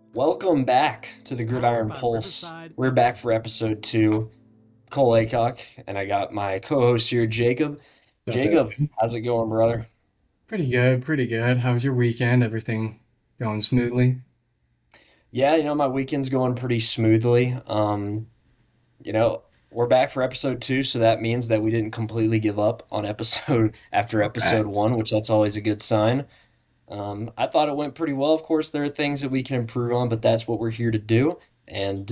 Welcome back to the Gridiron Pulse. We're back for episode two. Cole Aycock, and I got my co-host here, Jacob. Up, Jacob, Evan? how's it going, brother? Pretty good, pretty good. How was your weekend? Everything going smoothly? Yeah, my weekend's going pretty smoothly. You know, we're back for episode two, so that means that we didn't completely give up on episode after episode Okay. one, which that's always a good sign. I thought it went pretty well. Of course, there are things that we can improve on, but that's what we're here to do. And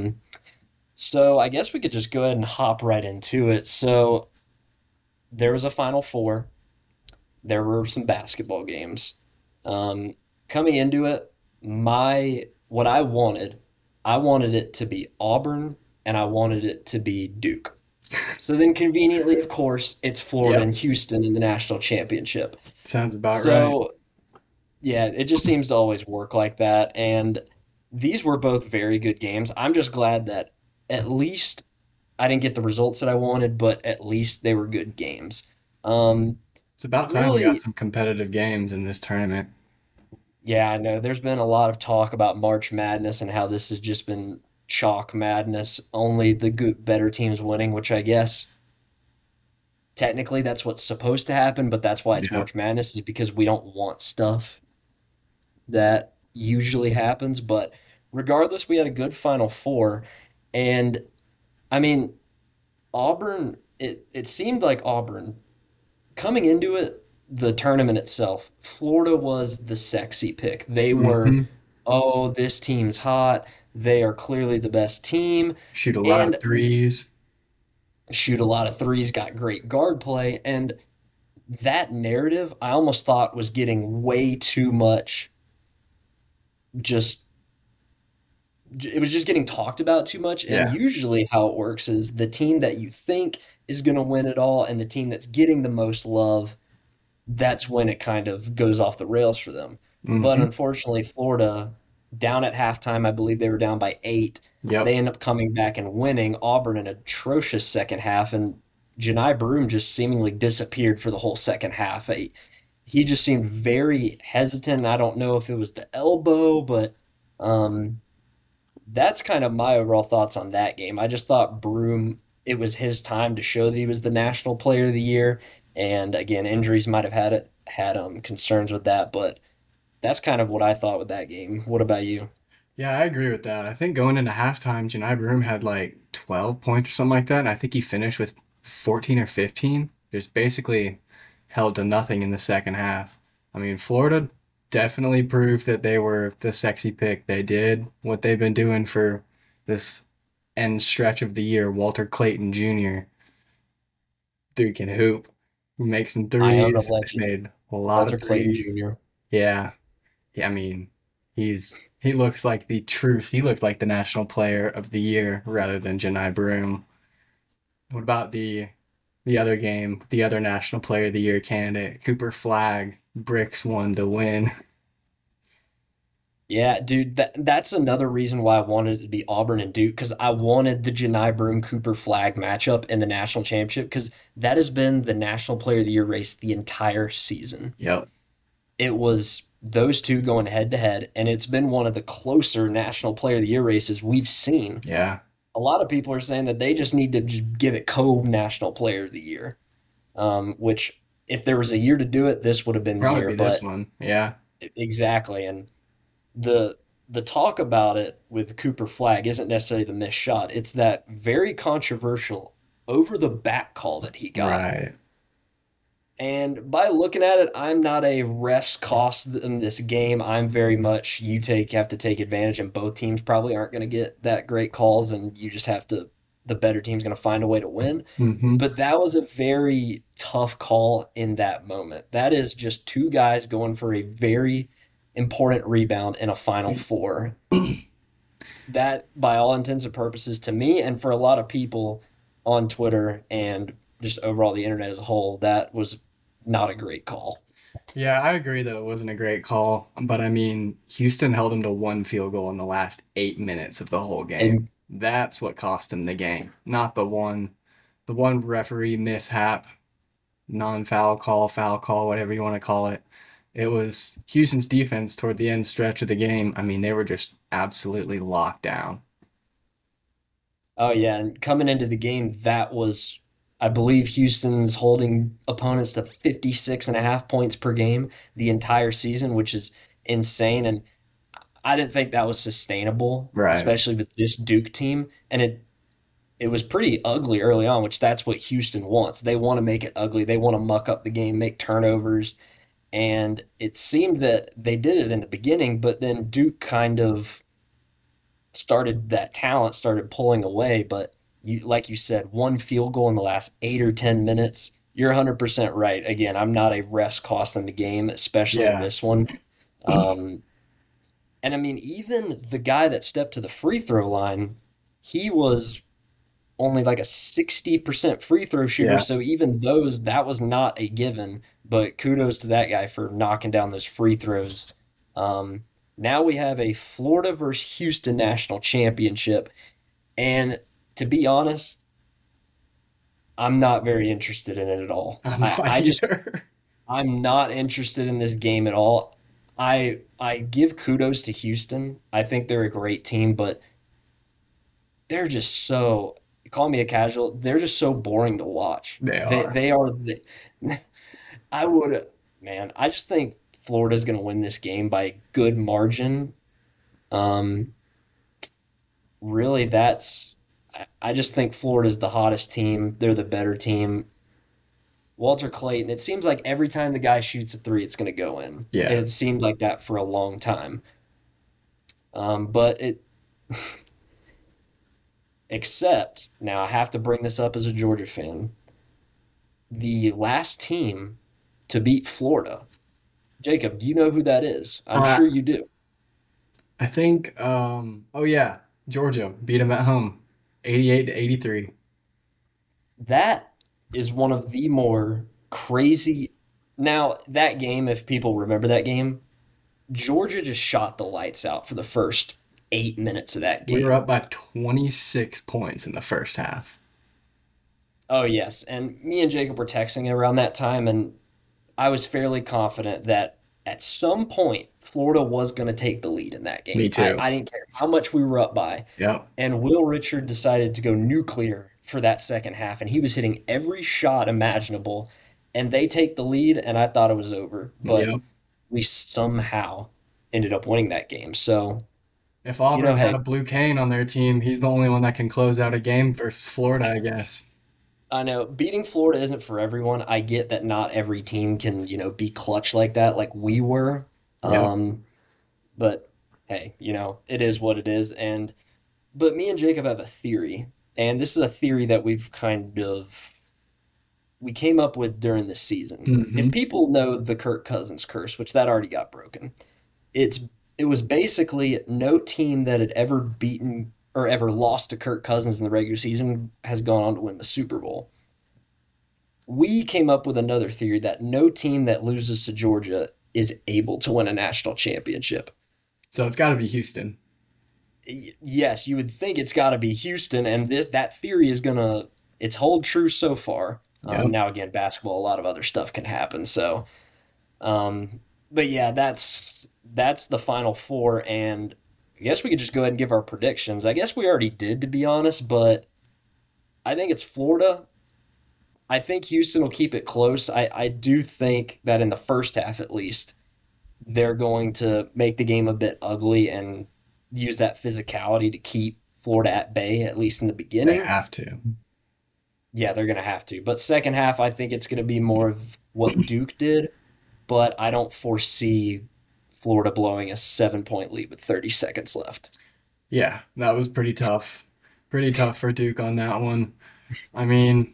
so I guess we could just go ahead and hop right into it. So there was a Final Four. There were some basketball games. Um, Coming into it, my what I wanted it to be Auburn and I wanted it to be Duke. So then conveniently, of course, it's Florida Yep. and Houston in the national championship. Sounds about right. So yeah, it just seems to always work like that. And these were both very good games. I'm just glad that at least I didn't get the results that I wanted, but at least they were good games. Um, It's about time we got Really, some competitive games in this tournament. yeah, I know there's been a lot of talk about March Madness and how this has just been chalk madness, only the good, better teams winning, which I guess technically that's what's supposed to happen, but that's why it's Yep. March Madness is because we don't want stuff that usually happens. But regardless, we had a good Final Four, and I mean, Auburn. It seemed like Auburn coming into it, the tournament itself. Florida was the sexy pick. They were, hmm oh, this team's hot. They are clearly the best team, Shoot a lot and of threes. shoot a lot of threes. Got great guard play, and that narrative I almost thought was getting way too much just it was just getting talked about too much. And Yeah. usually, how it works is the team that you think is going to win it all and the team that's getting the most love, that's when it kind of goes off the rails for them. But hmm unfortunately, Florida, down at halftime, I believe they were down by 8. They Yep. end up coming back and winning. Auburn an atrocious second half, and Janai Broom just seemingly disappeared for the whole second half. He just seemed very hesitant. I don't know if it was the elbow, but um, that's kind of my overall thoughts on that game. I just thought Broom, it was his time to show that he was the national player of the year. And again, injuries might have had concerns with that, but that's kind of what I thought with that game. What about you? Yeah, I agree with that. I think going into halftime, Janai Broom had like 12 points or something like that, and I think he finished with 14 or 15. Just basically held to nothing in the second half. I mean, Florida definitely proved that they were the sexy pick. They did what they've been doing for this end stretch of the year. Walter Clayton Jr., dude can hoop, make some Iona threes. They legend, made a lot Walter of Clayton threes. Jr. Yeah, yeah, I mean, he looks like the truth. He looks like the national player of the year rather than Janai Broom. What about the other game, the other national player of the year candidate, Cooper Flag, bricks one to win. Yeah, dude, that's another reason why I wanted it to be Auburn and Duke because I wanted the Janai Broom Cooper Flag matchup in the national championship because that has been the national player of the year race the entire season. Yep. It was those two going head to head, and it's been one of the closer national player of the year races we've seen. Yeah. A lot of people are saying that they just need to just give it co-national player of the year, which if there was a year to do it, this would have been the Probably year. be this But one. Yeah. exactly, and the the talk about it with Cooper Flag isn't necessarily the missed shot. It's that very controversial over the back call that he got. Right. And by looking at it, I'm not a refs cost in this game. I'm very much you take have to take advantage, and both teams probably aren't going to get that great calls, and you just have to. The better team's going to find a way to win. Mm-hmm. But that was a very tough call in that moment. That is just two guys going for a very important rebound in a Final Four. That, by all intents and purposes, to me and for a lot of people on Twitter and just overall the internet as a whole, that was not a great call. Yeah, I agree that it wasn't a great call, but I mean, Houston held him to one field goal in the last 8 minutes of the whole game. And That's what cost him the game, not the one referee mishap, non-foul call, foul call, whatever you want to call it. It was Houston's defense toward the end stretch of the game. I mean, they were just absolutely locked down. Oh yeah, and coming into the game, that was, I believe, Houston's holding opponents to 56 and a half points per game the entire season, which is insane. And I didn't think that was sustainable, Right. especially with this Duke team. And it was pretty ugly early on, which that's what Houston wants. They want to make it ugly. They want to muck up the game, make turnovers. And it seemed that they did it in the beginning, but then Duke kind of started that talent started pulling away. But you, like you said, one field goal in the last 8 or 10 minutes. You're 100% right. Again, I'm not a refs costing the game, especially in Yeah. this one. Um, and I mean, even the guy that stepped to the free throw line, he was only like a 60% free throw shooter. Yeah. So even those, that was not a given. But kudos to that guy for knocking down those free throws. Um, Now we have a Florida versus Houston national championship. And to be honest, I'm not very interested in it at all. I'm I, not I just either. I'm not interested in this game at all. I give kudos to Houston. I think they're a great team, but they're just so, call me a casual, they're just so boring to watch. They They are. they are the, I would, man, I just think Florida's going to win this game by a good margin. Um Really, I just think Florida's the hottest team. They're the better team. Walter Clayton, it seems like every time the guy shoots a three, it's going to go in. And Yeah. it seemed like that for a long time. But it, except now I have to bring this up as a Georgia fan. The last team to beat Florida, Jacob, do you know who that is? I'm Uh, sure you do. I think oh yeah, Georgia beat them at home. 88 to 83. That is one of the more crazy. Now, that game, if people remember that game, Georgia just shot the lights out for the first 8 minutes of that We were game. up by 26 points in the first half. Oh, yes. And me and Jacob were texting around that time, and I was fairly confident that at some point Florida was going to take the lead in that Me game. too. I didn't care how much we were up by. Yep. And Will Richard decided to go nuclear for that second half, and he was hitting every shot imaginable. And they take the lead, and I thought it was over. But Yep. we somehow ended up winning that game. So, If Auburn had hey, a blue cane on their team, he's the only one that can close out a game versus Florida, I guess. I know beating Florida isn't for everyone. I get that not every team can, be clutch like that, like we were. Yep. Um, but hey, it is what it is. But me and Jacob have a theory, and this is a theory that we came up with during the season. If Hmm. people know the Kirk Cousins curse, which that already got broken, it's it was basically no team that had ever beaten or ever lost to Kirk Cousins in the regular season has gone on to win the Super Bowl. We came up with another theory that no team that loses to Georgia is able to win a national championship. So it's got to be Houston. Yes, you would think it's got to be Houston, and this that theory is gonna it's hold true so far. Yep. Now again, basketball, a lot of other stuff can happen. So, but yeah, that's the final four, and I guess we could just go ahead and give our predictions. I guess we already did, to be honest, but I think it's Florida. I think Houston will keep it close. I do think that in the first half, at least, they're going to make the game a bit ugly and use that physicality to keep Florida at bay, at least in the They beginning. have to. Yeah, they're going to have to. But second half, I think it's going to be more of what Duke did, but I don't foresee Florida blowing a 7 point lead with 30 seconds left. Yeah, that was pretty tough. Pretty tough for Duke on that one. I mean,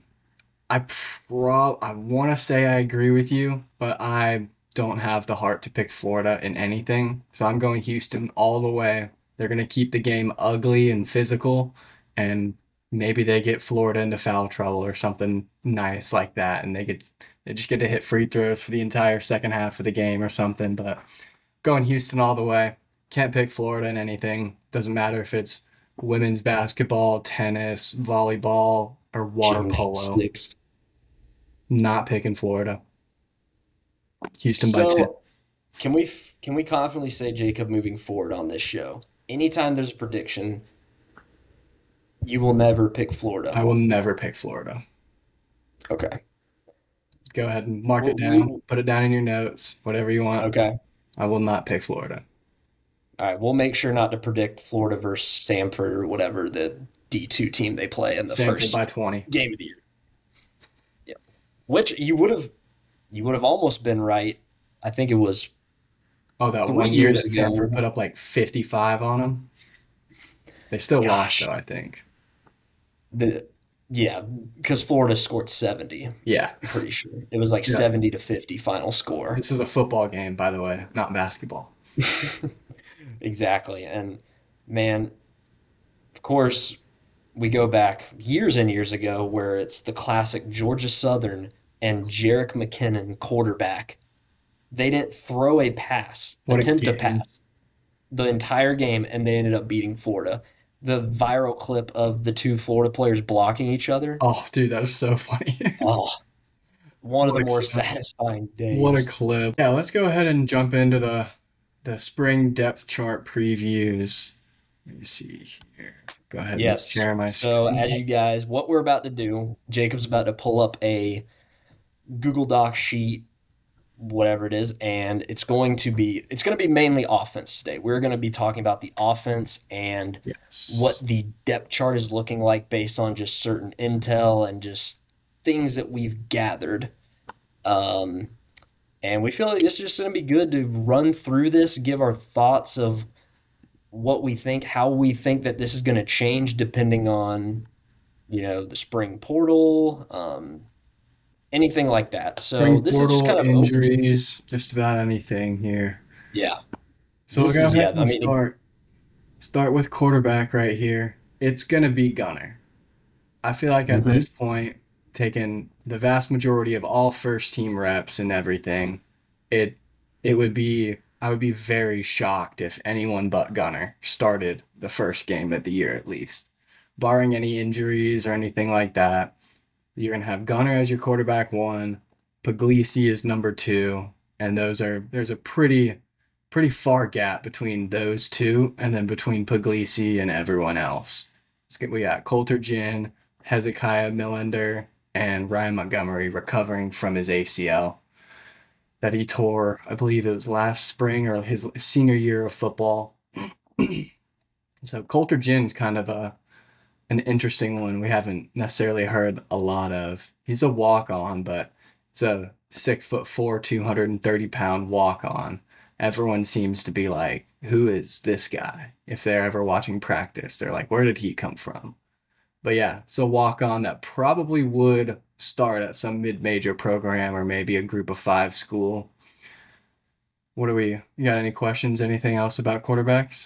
I want to say I agree with you, but I don't have the heart to pick Florida in anything. So I'm going Houston all the way. They're going to keep the game ugly and physical, and maybe they get Florida into foul trouble or something nice like that, and they just get to hit free throws for the entire second half of the game or something. But going Houston all the way. Can't pick Florida in anything. Doesn't matter if it's women's basketball, tennis, volleyball, or water polo. Gymnastics. Not picking Florida. Houston by So 10. can we confidently say, Jacob, moving forward on this show, anytime there's a prediction, you will never pick Florida? I will never pick Florida. Okay. Go ahead and mark it Well, down. Put it down in your notes, whatever you want. okay. I will not pick Florida. All right. We'll make sure not to predict Florida versus Stanford or whatever the D2 team they play in the Samford by first 20. game of the year. Yeah. Which you would have almost been right. I think it was Oh, that three one year years that Samford ago. put up like 55 on them. They still lost Gosh, though, I think. the yeah, because Florida scored 70. Yeah. I'm pretty sure it was like Yeah. 70-50 final score. This is a football game, by the way, not basketball. Exactly. And man, of course, we go back years and years ago where it's the classic Georgia Southern and Jerick McKinnon quarterback. They didn't throw a pass, What a attempt a game. pass the entire game, and they ended up beating Florida. The viral clip of the two Florida players blocking each other. Oh, dude, that was so funny. Oh, one of What the a more clip. satisfying What a days. clip. Yeah, let's go ahead and jump into the spring depth chart previews. Let me see here. Go ahead and Yes. share my So, as screen. you guys, what we're about to do, Jacob's about to pull up a Google Doc sheet, whatever it is, and it's going to be mainly offense today. We're going to be talking about the offense and Yes. what the depth chart is looking like based on just certain intel and just things that we've gathered. Um, and we feel like it's just going to be good to run through this, give our thoughts of what we think, how we think that this is going to change depending on, the spring portal, anything like that. So Spring this is just portal, kind of open. injuries, just about anything here. Yeah. So we'll This go is, ahead yeah, I and mean, start with quarterback right here. It's gonna be Gunner. I feel like at mhm. this point, taking the vast majority of all first team reps and everything, it it would be I would be very shocked if anyone but Gunner started the first game of the year at least. Barring any injuries or anything like that, you're gonna have Gunner as your quarterback one, Puglisi is number two, and there's a pretty far gap between those two, and then between Puglisi and everyone else. We got Coulter Jin, Hezekiah Millender, and Ryan Montgomery recovering from his ACL that he tore, I believe it was last spring or his senior year of football. So Coulter Jin's kind of an interesting one we haven't necessarily heard a lot of. He's a walk on, but it's a 6'4", 230-pound walk on. Everyone seems to be like, who is this guy? If they're ever watching practice, they're like, where did he come from? But yeah, so walk on that probably would start at some mid-major program or maybe a group of five school. You got any questions, anything else about quarterbacks?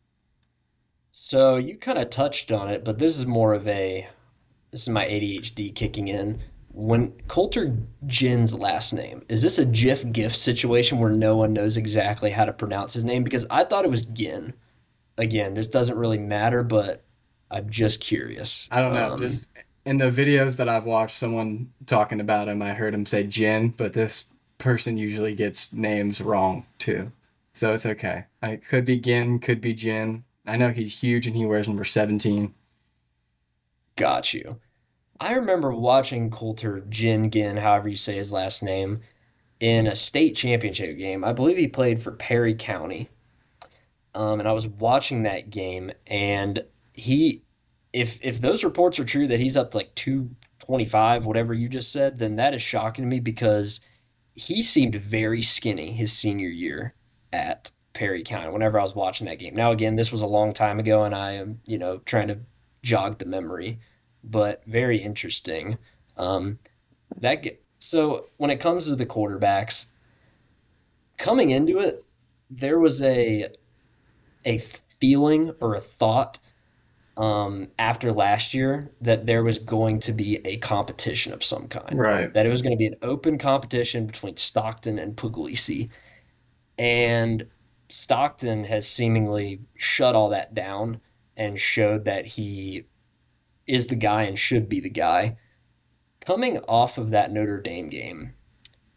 So you kind of touched on it, but this is my ADHD kicking in. When Coulter Jin's last name, is this a GIF GIF situation where no one knows exactly how to pronounce his name? Because I thought it was Gin. Again, this doesn't really matter, but I'm just curious. I don't know. Just in the videos that I've watched, someone talking about him, I heard him say Jin, but this person usually gets names wrong too. So it's okay. I could be Gin, could be Jin. I know he's huge and he wears number 17. Got you. I remember watching Coulter Jin Gin, however you say his last name, in a state championship game. I believe he played for Perry County. And I was watching that game, and he, if those reports are true that he's up to like 225, whatever you just said, then that is shocking to me because he seemed very skinny his senior year at Perry County whenever I was watching that game. Now, again, this was a long time ago, and I am, trying to jog the memory, but very interesting. Um, so when it comes to the quarterbacks, coming into it, there was a feeling or a thought after last year that there was going to be a competition of some kind, Right. that it was going to be an open competition between Stockton and Puglisi. And Stockton has seemingly shut all that down and showed that he is the guy and should be the guy. Coming off of that Notre Dame game,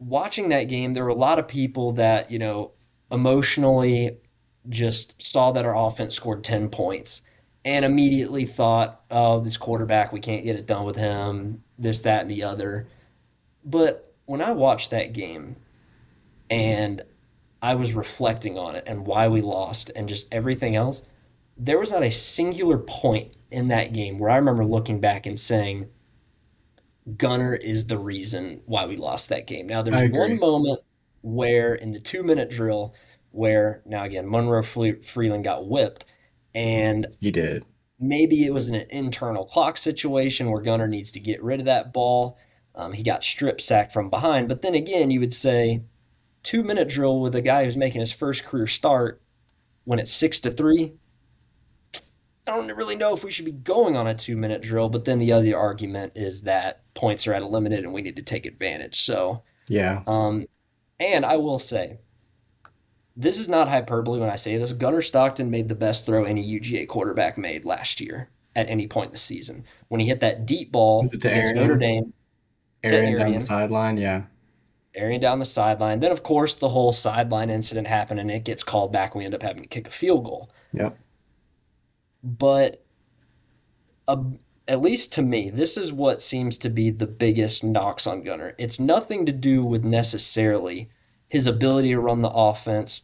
watching that game, there were a lot of people that, emotionally just saw that our offense scored 10 points and immediately thought, oh, this quarterback, we can't get it done with him, this, that, and the other. But when I watched that game and I was reflecting on it and why we lost and just everything else, there was not a singular point in that game where I remember looking back and saying, Gunner is the reason why we lost that game. Now, I there's one agree. moment where in the 2 minute drill, where now again, Freeland got whipped, and You did. maybe it was an internal clock situation where Gunner needs to get rid of that ball. He got strip sacked from behind. But then again, you would say 2 minute drill with a guy who's making his first career start when it's 6-3. I don't really know if we should be going on a 2 minute drill, but then the other argument is that points are at a limited and we need to take advantage. So, Yeah. um, and I will say, this is not hyperbole when I say this. Gunnar Stockton made the best throw any UGA quarterback made last year at any point in the season. When he hit that deep Was ball it to against Notre Arian? Dame to Arian down the sideline? Yeah. Arian down the sideline. Then, of course, the whole sideline incident happened and it gets called back and we end up having to kick a field goal. Yep. But uh, at least to me, this is what seems to be the biggest knocks on Gunner. It's nothing to do with necessarily his ability to run the offense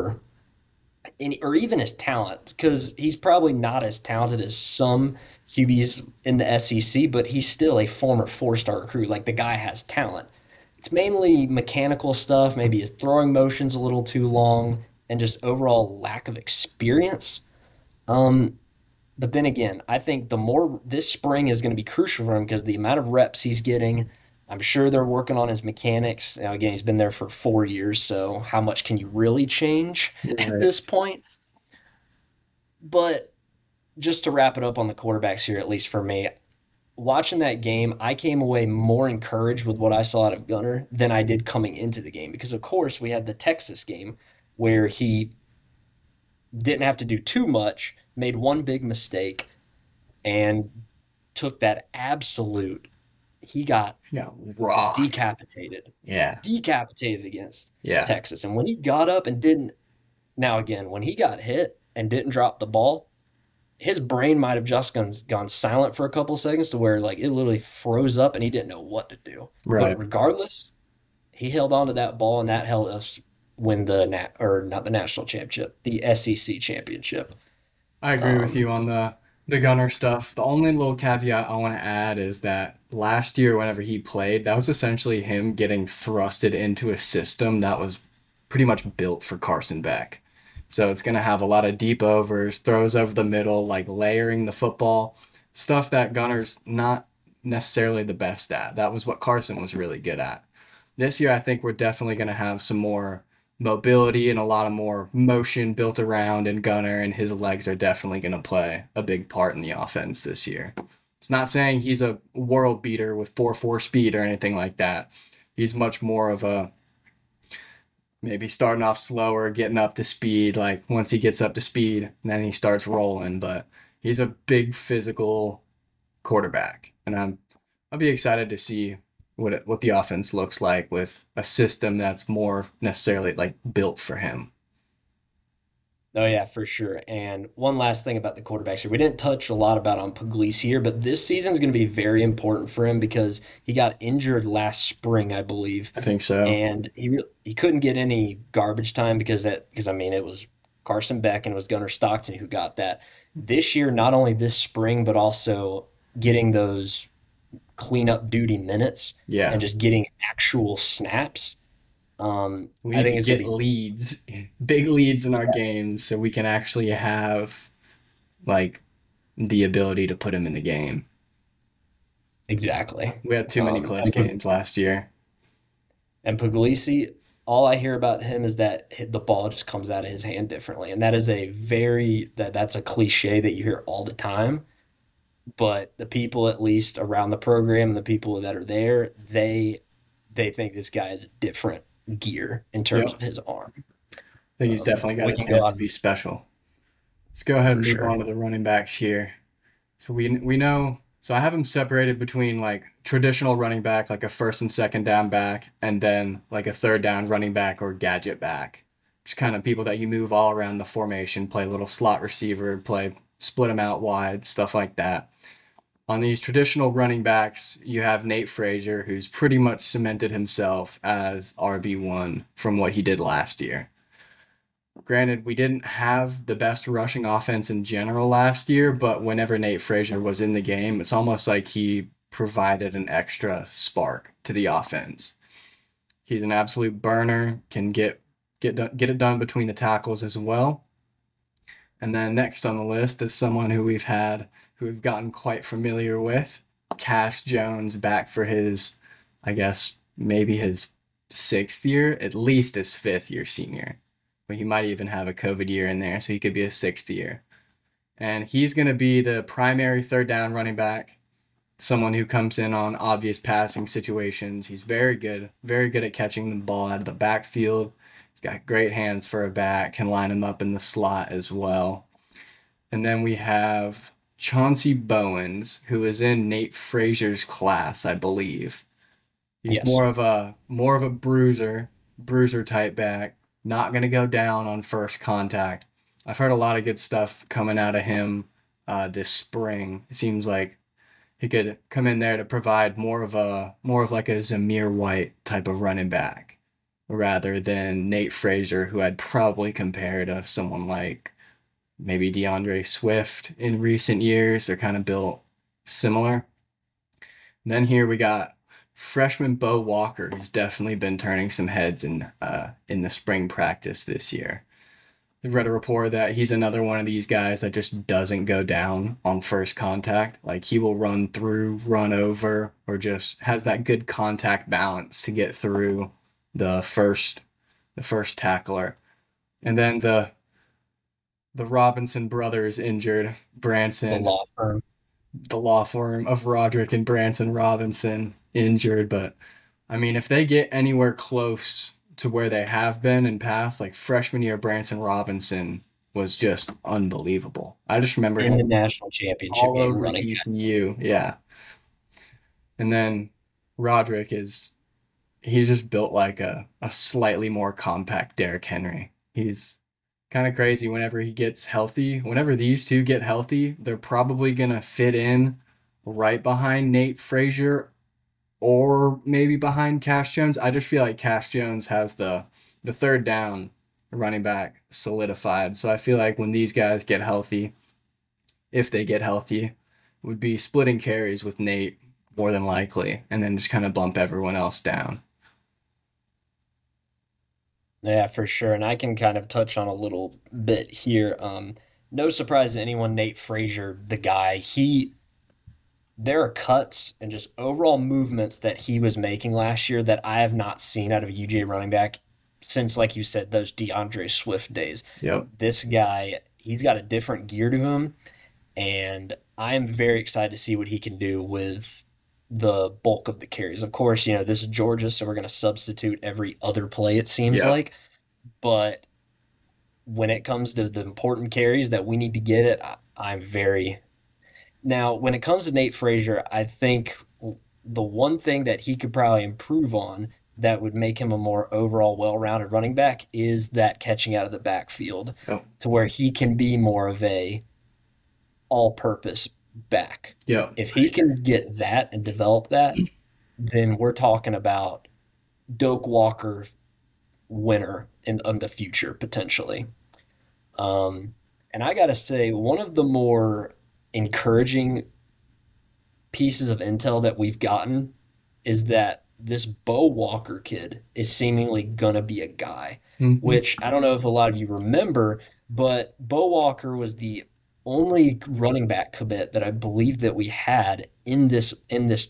or even his talent, because he's probably not as talented as some QBs in the SEC, but he's still a former four-star recruit. Like the guy has talent. It's mainly mechanical stuff, maybe his throwing motion's a little too long, and just overall lack of experience. Um, but then again, I think the more this spring is going to be crucial for him because the amount of reps he's getting, I'm sure they're working on his mechanics. Now, again, he's been there for 4 years, so how much can you really change at Right. this point? But just to wrap it up on the quarterbacks here, at least for me, watching that game, I came away more encouraged with what I saw out of Gunner than I did coming into the game because, of course, we had the Texas game where he didn't have to do too much, made one big mistake, and took that absolute. He got Yeah. Rock. decapitated, Yeah. decapitated against Yeah. Texas. And when he got up and didn't, now again, when he got hit and didn't drop the ball, his brain might have just gone silent for a couple seconds to where like it literally froze up and he didn't know what to do. But Right. regardless, he held on to that ball and that helped us win the or not the national championship, the SEC championship. I agree with Um, you on the Gunner stuff. The only little caveat I want to add is that last year, whenever he played, that was essentially him getting thrusted into a system that was pretty much built for Carson Beck. So it's going to have a lot of deep overs, throws over the middle, like layering the football, stuff that Gunner's not necessarily the best at. That was what Carson was really good at. This year, I think we're definitely going to have some more mobility and a lot of more motion built around and Gunner, and his legs are definitely going to play a big part in the offense this year. It's not saying he's a world beater with 4.4 speed or anything like that. He's much more of a maybe starting off slower, getting up to speed. Like once he gets up to speed, then he starts rolling. But he's a big physical quarterback, and I'll be excited to see what the offense looks like with a system that's more necessarily like built for him. Oh yeah, for sure. And one last thing about the quarterbacks here. We didn't touch a lot about on Puglisi here, but this season is going to be very important for him because he got injured last spring, I believe, I think so. and he couldn't get any garbage time because I mean it was Carson Beck and it was Gunnar Stockton who got that. This year, not only this spring, but also getting those cleanup duty minutes and Yeah, just getting actual snaps. we I need think to it's going get to be leads, big leads in our yes, games, so we can actually have like the ability to put him in the game. exactly. We had too many Um, close and games last year. And Puglisi, all I hear about him is that the ball just comes out of his hand differently, and that is that's a cliche that you hear all the time. But the people, at least around the program, the people that are there, they think this guy is a different gear in terms Yep, of his arm. I think he's definitely got We a can go chance to be on special. Let's go ahead for and move sure. on to the running backs here. So we know. So I have them separated between like traditional running back, like a first and second down back, and then like a third down running back or gadget back. Just kind of people that you move all around the formation, play a little slot receiver, play split them out wide, stuff like that. On these traditional running backs, you have Nate Frazier, who's pretty much cemented himself as RB1 from what he did last year. Granted, we didn't have the best rushing offense in general last year, but whenever Nate Frazier was in the game, it's almost like he provided an extra spark to the offense. He's an absolute burner, can get it done between the tackles as well. And then next on the list is someone who we've gotten quite familiar with, Cash Jones, back for his, I guess, maybe his sixth year, at least his fifth year senior. But he might even have a COVID year in there, so he could be a sixth year. And he's going to be the primary third down running back, someone who comes in on obvious passing situations. He's very good at catching the ball out of the backfield. He's got great hands for a back, can line him up in the slot as well. And then we have Chauncey Bowens, who is in Nate Frazier's class, I believe. He's Yes. more of a bruiser type back, not going to go down on first contact. I've heard a lot of good stuff coming out of him this spring. It seems like he could come in there to provide more of like a Zamir White type of running back rather than Nate Frazier, who I'd probably compare to someone like maybe DeAndre Swift in recent years. They're kind of built similar. And then here we got freshman Bo Walker, who's definitely been turning some heads in the spring practice this year. I read a report that he's another one of these guys that just doesn't go down on first contact. Like he will run through, run over, or just has that good contact balance to get through the first tackler. And then the Robinson brothers injured, The Branson, law firm. the law firm of Roderick and Branson Robinson injured. But I mean, if they get anywhere close to where they have been in past, like freshman year, Branson Robinson was just unbelievable. I just remember In the him national championship all game over running back. TCU. Yeah. And then Roderick he's just built like a slightly more compact Derrick Henry. He's kind of crazy whenever he gets healthy. Whenever these two get healthy, they're probably going to fit in right behind Nate Frazier or maybe behind Cash Jones. I just feel like Cash Jones has the third down running back solidified. So I feel like when these guys get healthy, if they get healthy, would be splitting carries with Nate more than likely, and then just kind of bump everyone else down. Yeah, for sure. And I can kind of touch on a little bit here. No surprise to anyone, Nate Frazier, the guy, there are cuts and just overall movements that he was making last year that I have not seen out of a UJ running back since, like you said, those DeAndre Swift days. Yep. This guy, he's got a different gear to him, and I am very excited to see what he can do with the bulk of the carries. Of course, this is Georgia, so we're going to substitute every other play, it seems Yep. like. But when it comes to the important carries that we need to get it, I'm very. Now, when it comes to Nate Frazier, I think the one thing that he could probably improve on that would make him a more overall well-rounded running back is that catching out of the backfield Yep. to where he can be more of a all-purpose back. Yep. If he can get that and develop that, then we're talking about Doak Walker winner in the future potentially. Um, and I gotta say, one of the more encouraging pieces of intel that we've gotten is that this Bo Walker kid is seemingly gonna be a guy, Mhm. which I don't know if a lot of you remember, but Bo Walker was the only running back commit that I believe that we had in this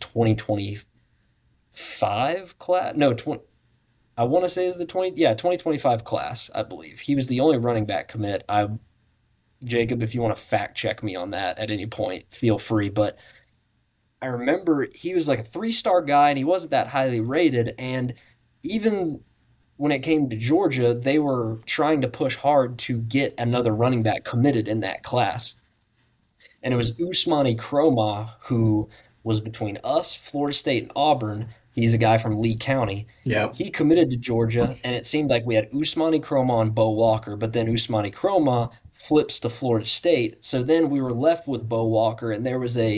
2025 class. No, 20, I want to say is the 2025 class, I believe. He was the only running back commit. Jacob, if you want to fact check me on that at any point, feel free. But I remember he was like a three-star guy and he wasn't that highly rated. And even when it came to Georgia, they were trying to push hard to get another running back committed in that class. and it was Usmani Croma who was between us, Florida State, and Auburn. He's a guy from Lee County. Yep. He committed to Georgia, and it seemed like we had Usmani Croma and Bo Walker, but then Usmani Croma flips to Florida State. So then we were left with Bo Walker, and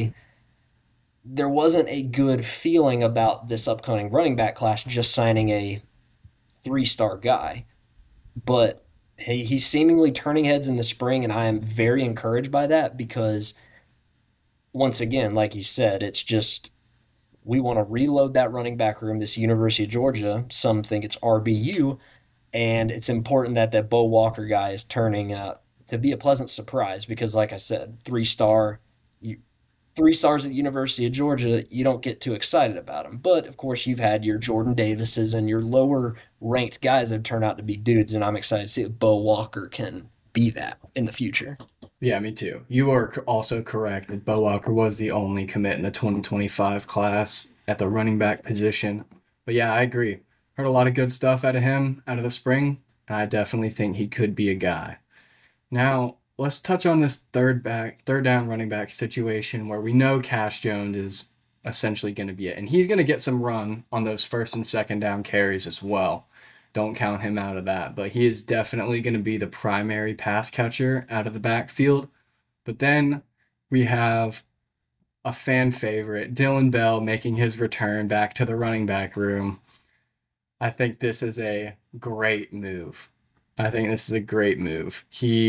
there wasn't a good feeling about this upcoming running back class just signing a three-star guy. But he's seemingly turning heads in the spring, and I am very encouraged by that because once again, like you said, it's just we want to reload that running back room. This University of Georgia, some think it's RBU, and it's important that that Bo Walker guy is turning to be a pleasant surprise because, like I said, you, 3 stars at the University of Georgia, you don't get too excited about them. But of course, you've had your Jordan Davises and your lower ranked guys that have turned out to be dudes, and I'm excited to see if Bo Walker can be that in the future. Yeah, me too. You are also correct that Bo Walker was the only commit in the 2025 class at the running back position. But yeah, I agree. Heard a lot of good stuff out of him out of the spring, and I definitely think he could be a guy. Now, let's touch on this third down running back situation where we know Cash Jones is essentially going to be it. And he's going to get some run on those first and second down carries as well. Don't count him out of that, but he is definitely going to be the primary pass catcher out of the backfield. But then we have a fan favorite, Dylan Bell, making his return back to the running back room. I think this is a great move. I think this is a great move.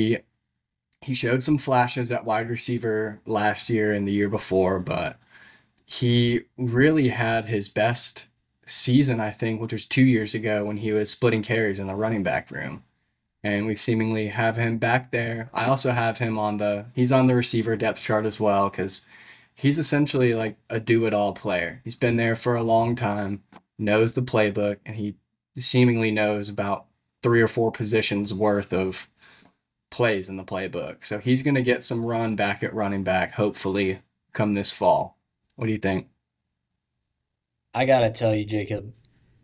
He showed some flashes at wide receiver last year and the year before, but he really had his best season, I think, which was 2 years ago when he was splitting carries in the running back room. And we seemingly have him back there. I also have him he's on the receiver depth chart as well because he's essentially like a do-it-all player. He's been there for a long time, knows the playbook, and he seemingly knows about 3 or 4 positions worth of plays in the playbook. So he's going to get some run back at running back, hopefully, come this fall. What do you think? I gotta tell you, Jacob,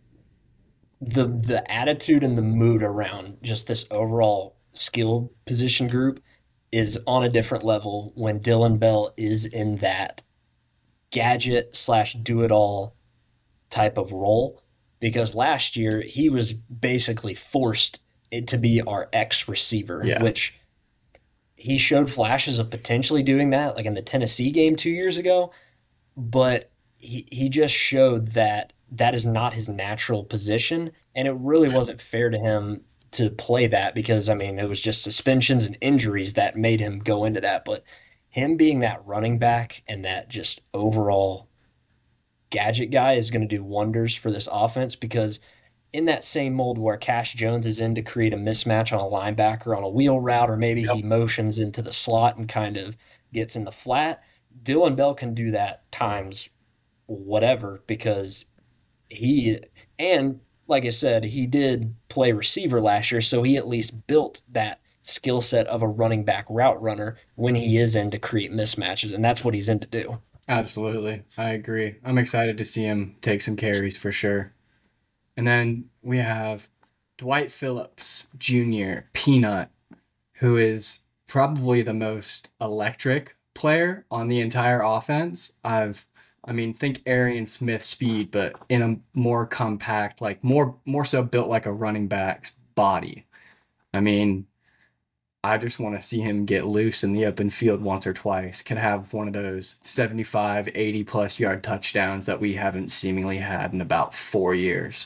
the attitude and the mood around just this overall skill position group is on a different level when Dylan Bell is in that gadget slash do it all type of role. Because last year he was basically forced it to be our X receiver, Yeah, which he showed flashes of potentially doing that, like in the Tennessee game 2 years ago. But he just showed that that is not his natural position, and it really wasn't fair to him to play that because I mean it was just suspensions and injuries that made him go into that. But him being that running back and that just overall gadget guy is going to do wonders for this offense because in that same mold where Cash Jones is in to create a mismatch on a linebacker on a wheel route, or maybe yep, he motions into the slot and kind of gets in the flat. Dylan Bell can do that times whatever because he and like I said, he did play receiver last year, so he at least built that skill set of a running back route runner when he is in to create mismatches, and that's what he's in to do. absolutely. I agree. I'm excited to see him take some carries for sure. And then we have Dwight Phillips Jr., Peanut, who is probably the most electric player on the entire offense. I mean, think Arian Smith speed, but in a more compact, like more so built like a running back's body. I mean, I just want to see him get loose in the open field once or twice. Can have one of those 75, 80 plus yard touchdowns that we haven't seemingly had in about 4 years.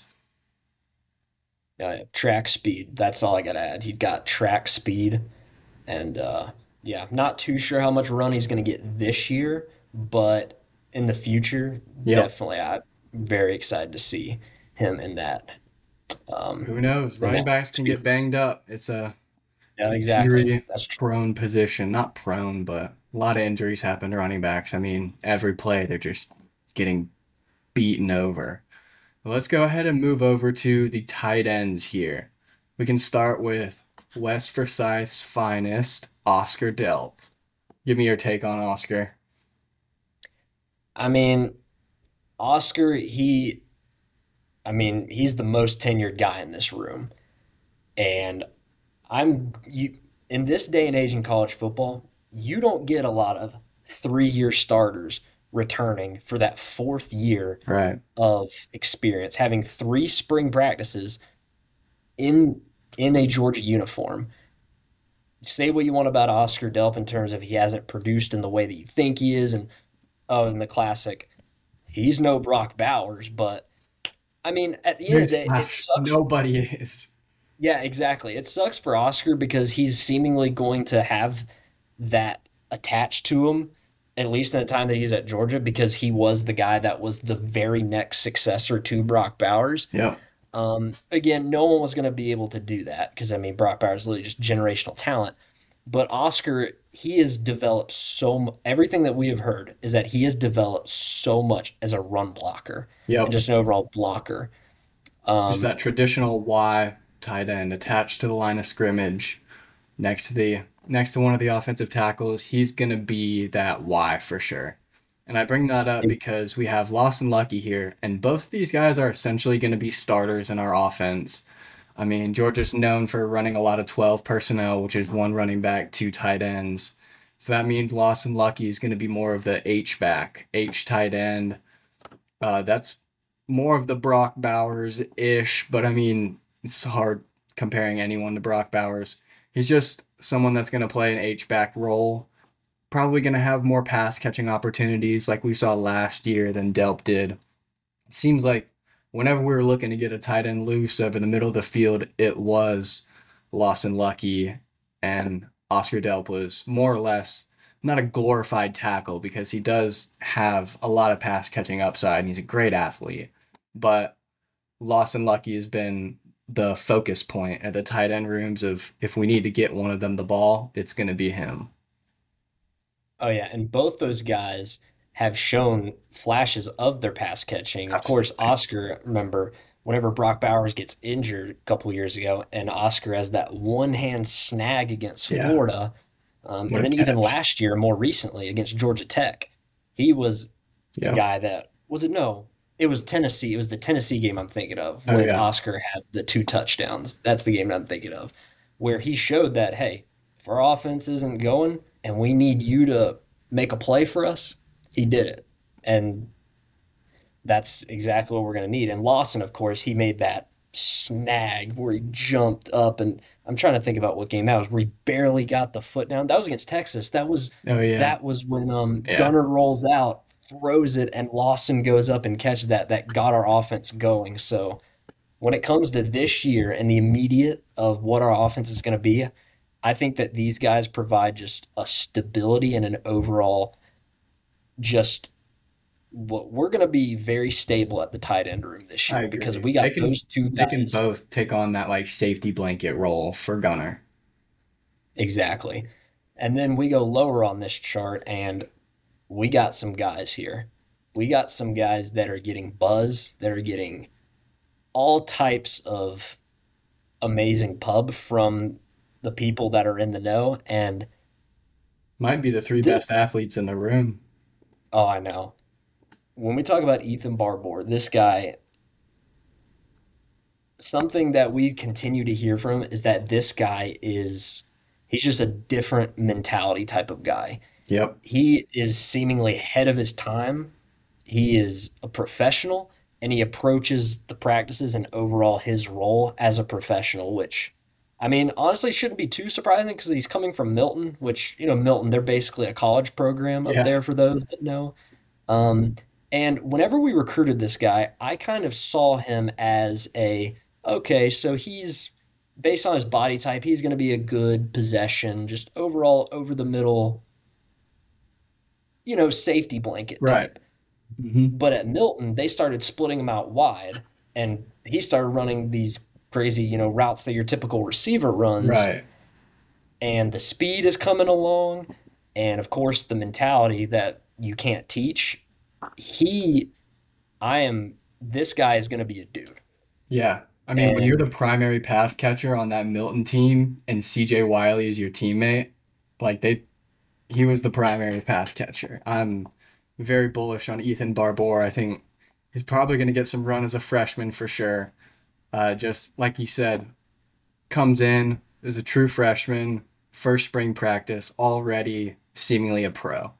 Track speed. That's all I got to add. He got track speed, and yeah, not too sure how much run he's going to get this year, but in the future, Yep. definitely, I'm very excited to see him Who knows? in Running that backs can speed. get banged up. It's Yeah, an exactly. injury That's true. prone position. Not prone, but a lot of injuries happen to running backs. I mean, every play they're just getting beaten over. Well, let's go ahead and move over to the tight ends here. We can start with West Forsyth's finest, Oscar Delp. Give me your take on Oscar. I mean, Oscar, he's the most tenured guy in this room, and I'm you in this day and age in college football. you don't get a lot of 3-year starters returning for that fourth year Right. of experience, having 3 spring practices in a Georgia uniform. Say what you want about Oscar Delp in terms of he hasn't produced in the way that you think he is, and oh, in the classic, he's no Brock Bowers, but I mean, at the end of the day, it Newsflash, sucks. nobody is. Yeah, exactly. It sucks for Oscar because he's seemingly going to have that attached to him, at least in the time that he's at Georgia, because he was the guy that was the very next successor to Brock Bowers. Yep. Again, no one was going to be able to do that because, I mean, Brock Bowers is literally just generational talent. But Oscar, he has developed everything that we have heard is that he has developed so much as a run blocker and Yep. just an overall blocker. Just Um, that traditional Y tight end attached to the line of scrimmage next to one of the offensive tackles. He's gonna be that Y for sure. And I bring that up because we have Lawson Lucky here, and both of these guys are essentially going to be starters in our offense. I mean, Georgia's known for running a lot of 12 personnel, which is one running back, two tight ends. So that means Lawson Lucky is going to be more of the H back, H tight end. That's more of the Brock Bowers ish, but I mean, it's hard comparing anyone to Brock Bowers. He's just someone that's going to play an H back role, probably going to have more pass catching opportunities like we saw last year than Delp did. It seems like whenever we were looking to get a tight end loose over the middle of the field, it was Lawson Lucky, and Oscar Delp was more or less not a glorified tackle because he does have a lot of pass catching upside and he's a great athlete. But Lawson Lucky has been the focus point at the tight end rooms of if we need to get one of them the ball, it's going to be him. Oh yeah, and both those guys have shown flashes of their pass catching. Of course, Absolutely. Oscar, remember, whenever Brock Bowers gets injured a couple years ago, and Oscar has that one-hand snag against Yeah. Florida, What and a then even catch. last year, more recently against Georgia Tech, he was the Yep. guy that was it? No, it was Tennessee. It was the Tennessee game I'm thinking of Oh when yeah. Oscar had the 2 touchdowns. That's the game that I'm thinking of, where he showed that hey, if our offense isn't going and we need you to make a play for us, he did it, and that's exactly what we're going to need. And Lawson, of course, he made that snag where he jumped up, and I'm trying to think about what game that was, where he barely got the foot down. That was against Texas. Oh yeah. That was when Yeah. Gunner rolls out, throws it, and Lawson goes up and catches that. That got our offense going. So when it comes to this year and the immediate of what our offense is going to be, I think that these guys provide just a stability and an overall just what we're going to be very stable at the tight end room this I year because agree. we They got can those two they can guys both take on that like safety blanket role for Gunner. exactly. And then we go lower on this chart and we got some guys here. We got some guys that are getting buzz, that are getting all types of amazing pub from the people that are in the know. And Might be the three this, best athletes in the room. oh, I know. When we talk about Ethan Barbour, this guy, something that we continue to hear from is that this guy is, he's just a different mentality type of guy. Yep. He is seemingly ahead of his time. He is a professional and he approaches the practices and overall his role as a professional, which I mean, honestly, shouldn't be too surprising because he's coming from Milton, which, Milton, they're basically a college program up Yeah. there for those that know. Um, and whenever we recruited this guy, I kind of saw him as okay, so he's based on his body type, he's going to be a good possession, just overall over the middle, safety blanket Right. type. Hmm. But at Milton, they started splitting him out wide, and he started running these crazy, routes that your typical receiver runs, Right. and the speed is coming along, and of course the mentality that you can't teach. He, I am. This guy is going to be a dude, Yeah. I mean, when you're and the primary pass catcher on that Milton team and CJ Wiley is your teammate, like he was the primary pass catcher. I'm very bullish on Ethan Barbour. I think he's probably going to get some run as a freshman for sure. Just like you said, comes in as a true freshman, first spring practice, already. seemingly a pro.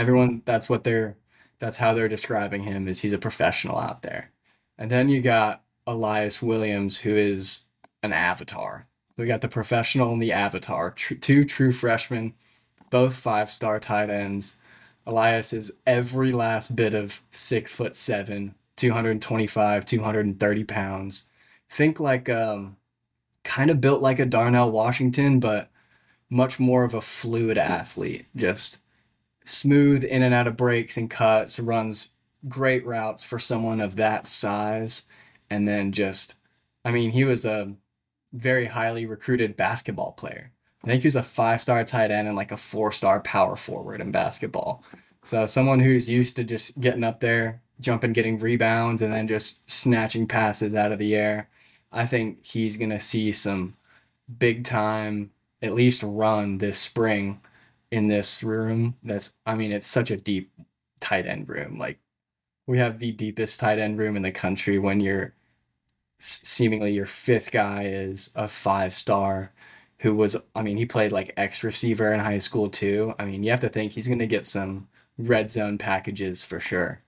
That's how they're describing him, is he's a professional out there. And then you got Elias Williams, who is an avatar. We got the professional and the avatar, two true freshmen, both 5-star tight ends. Elias is every last bit of 6'7", 225, 230 pounds. Think like kind of built like a Darnell Washington, but much more of a fluid athlete. Just smooth in and out of breaks and cuts, runs great routes for someone of that size. And then just, I mean, he was a very highly recruited basketball player. I think he was a 5-star tight end and like a 4-star power forward in basketball. So someone who's used to just getting up there, jumping, getting rebounds, and then just snatching passes out of the air. I think he's gonna see some big time, at least run this spring in this room. I mean, it's such a deep tight end room. Like, we have the deepest tight end room in the country when seemingly your fifth guy is a 5-star who was, I mean, he played like X receiver in high school too. I mean, you have to think he's going to get some red zone packages for sure.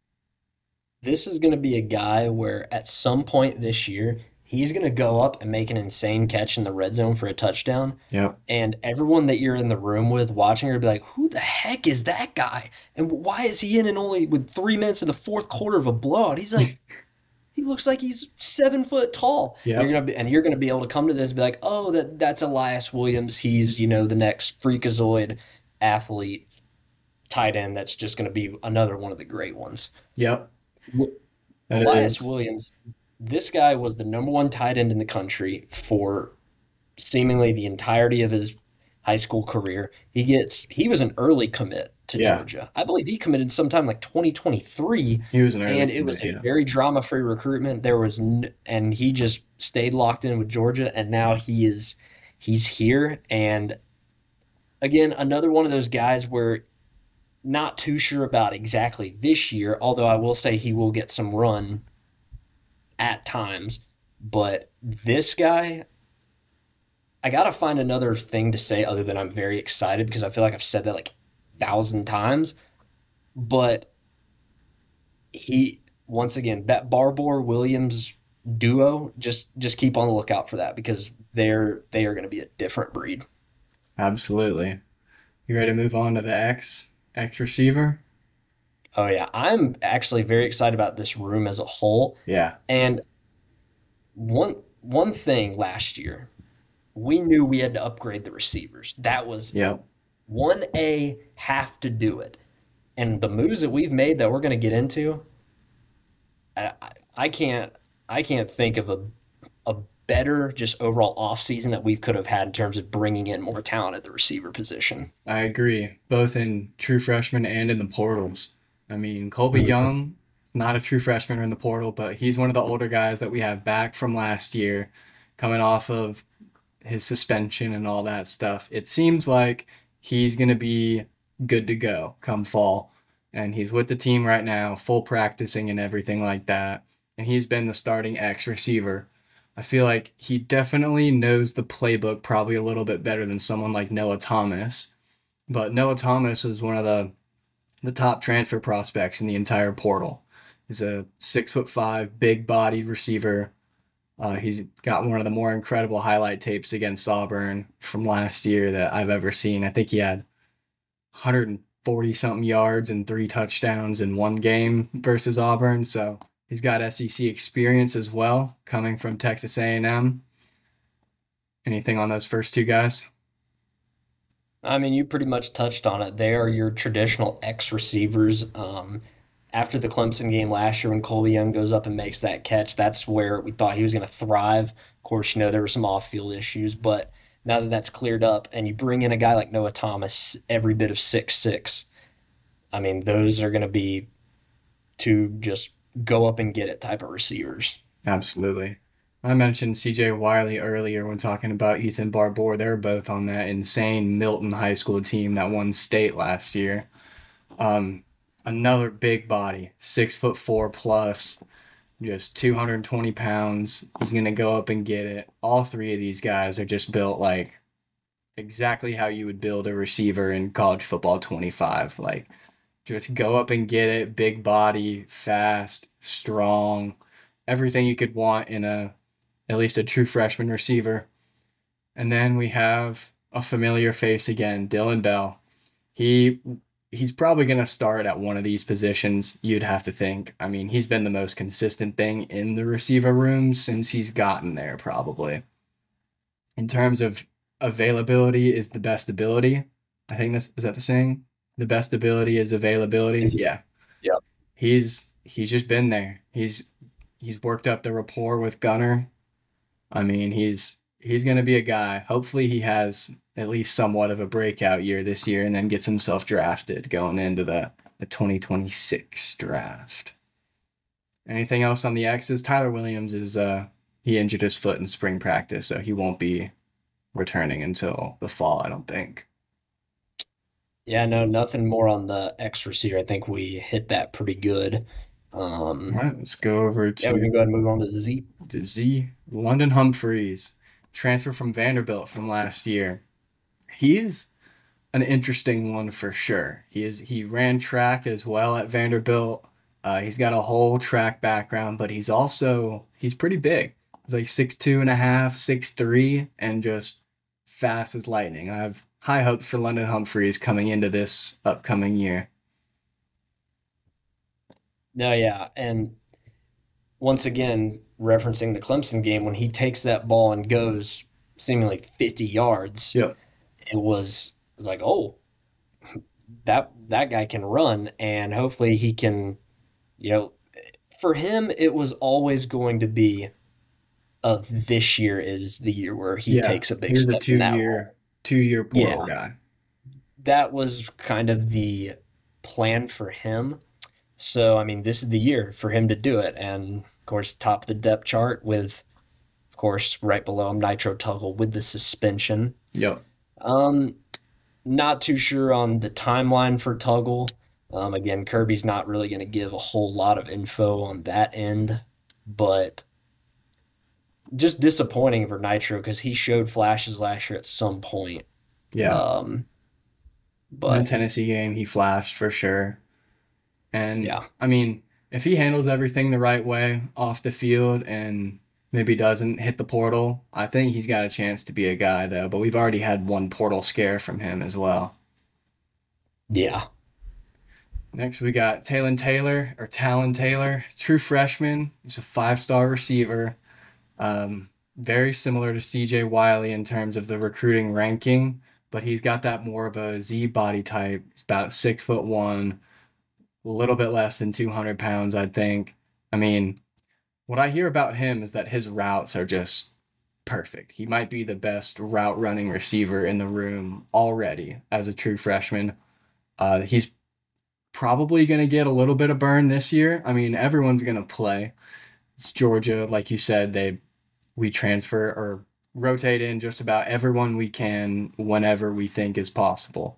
This is going to be a guy where at some point this year, he's going to go up and make an insane catch in the red zone for a touchdown. Yep. And everyone that you're in the room with watching are be like, who the heck is that guy? And why is he in and only with 3 minutes of the fourth quarter of a blowout? He's like, he looks like he's 7 foot tall. Yep. You're gonna be able to come to this and be like, oh, that's Elias Williams. He's, the next freakazoid athlete tight end that's just gonna be another one of the great ones. Yep. That it Elias is. Williams, this guy was the number one tight end in the country for seemingly the entirety of his high school career. He was an early commit to Yeah. Georgia. I believe he committed sometime like 2023, He was an early and it was commit. a Yeah. very drama-free recruitment. And he just stayed locked in with Georgia, and now he's here. And again, another one of those guys where not too sure about exactly this year, although I will say he will get some run at times. But this guy, I gotta find another thing to say other than I'm very excited because I feel like I've said that like 1,000 times. But he, once again, that Barbour Williams duo, just keep on the lookout for that because they are going to be a different breed. Absolutely. You ready to move on to the X receiver? Oh yeah, I'm actually very excited about this room as a whole. Yeah. And one thing last year, we knew we had to upgrade the receivers. That was Yep. 1A have to do it. And the moves that we've made that we're going to get into, I can't think of a better just overall offseason that we could have had in terms of bringing in more talent at the receiver position. I agree, both in true freshman and in the portals. I mean, Colby Young, not a true freshman in the portal, but he's one of the older guys that we have back from last year, coming off of his suspension and all that stuff. It seems like he's going to be good to go come fall. And he's with the team right now, full practicing and everything like that. And he's been the starting X receiver. I feel like he definitely knows the playbook probably a little bit better than someone like Noah Thomas. But Noah Thomas was one of the top transfer prospects in the entire portal. He's a 6'5", big bodied receiver. He's got one of the more incredible highlight tapes against Auburn from last year that I've ever seen. I think he had 140 something yards and 3 touchdowns in one game versus Auburn. So he's got SEC experience as well, coming from Texas A&M. Anything on those first two guys? I mean, you pretty much touched on it. They are your traditional X receivers. After the Clemson game last year, when Colby Young goes up and makes that catch, that's where we thought he was going to thrive. Of course, there were some off-field issues, but now that that's cleared up, and you bring in a guy like Noah Thomas, every bit of 6'6", I mean, those are going to be to just go up and get it type of receivers. Absolutely. I mentioned CJ Wiley earlier when talking about Ethan Barbour. They're both on that insane Milton High School team that won state last year. Um, Another big body, 6'4" plus, just 220 pounds. He's gonna go up and get it. All three of these guys are just built like exactly how you would build a receiver in college football 25. Like, just go up and get it, big body, fast, strong, everything you could want in a at least a true freshman receiver. And then we have a familiar face again, Dylan Bell. He he's probably going to start at one of these positions, you'd have to think. I mean, he's been the most consistent thing in the receiver room since he's gotten there, probably. In terms of availability is the best ability. I think this is that the saying? The best ability is availability. Is it? Yeah. Yeah. He's just been there. He's worked up the rapport with Gunner. I mean, he's going to be a guy. Hopefully he has at least somewhat of a breakout year this year and then gets himself drafted going into the 2026 draft. Anything else on the X's? Tyler Williams is he injured his foot in spring practice, so he won't be returning until the fall, I don't think. Yeah, no, nothing more on the X receiver. I think we hit that pretty good. All Um, right, let's go over yeah, we can to go ahead and move on to Z. Z. London Humphreys, transfer from Vanderbilt from last year. He's an interesting one for sure. He ran track as well at Vanderbilt. He's got a whole track background, but he's pretty big. He's like 6'2" and a half, 6'3", and just fast as lightning. I have high hopes for London Humphreys coming into this upcoming year. No, yeah, and once again, referencing the Clemson game, when he takes that ball and goes seemingly 50 yards, Yep. it was like, oh, that guy can run, and hopefully he can, you know, for him, it was always going to be of this year is the year where he Yeah. takes a big Here's a step in that role. two year portal Yeah, guy. that was kind of the plan for him. So, I mean, this is the year for him to do it. And of course, top of the depth chart with, of course, right below him, Nitro Tuggle with the suspension. Yep. Um, Not too sure on the timeline for Tuggle. Again, Kirby's not really going to give a whole lot of info on that end, but just disappointing for Nitro because he showed flashes last year at some point. Yeah. Um, In the but Tennessee game, he flashed for sure. And yeah, I mean, if he handles everything the right way off the field and maybe doesn't hit the portal, I think he's got a chance to be a guy though. But we've already had one portal scare from him as well. yeah, Next, we got Talon Taylor, true freshman. He's a 5-star receiver. Very similar to CJ Wiley in terms of the recruiting ranking, but he's got that more of a Z body type. He's about 6'1", a little bit less than 200 pounds, I think. I mean, what I hear about him is that his routes are just perfect. He might be the best route running receiver in the room already as a true freshman. He's probably going to get a little bit of burn this year. I mean, everyone's going to play. It's Georgia, like you said, we transfer or rotate in just about everyone we can whenever we think is possible.